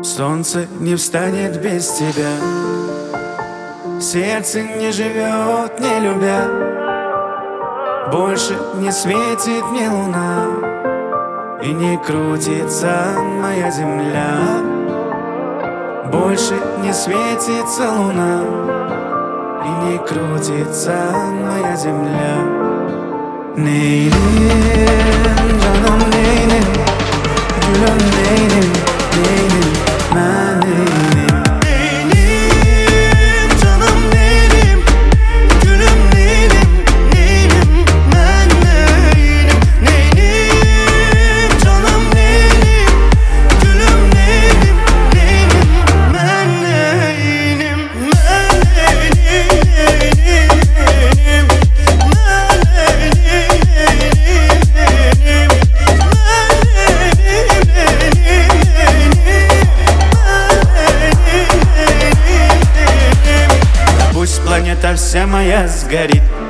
Солнце не встанет без тебя, сердце не живет, не любя. Больше не светит мне луна, и не крутится моя земля. Больше не светится луна, и не крутится моя земля. Neylim, canım neylim, gülüm neylim, neylim, ben neylim. Neylim, canım neylim, gülüm neylim, neylim, ben neylim. Neylim, canım neylim, gülüm neylim, neylim, ben neylim. Ben neylim, neylim, Пусть планета вся моя сгорит,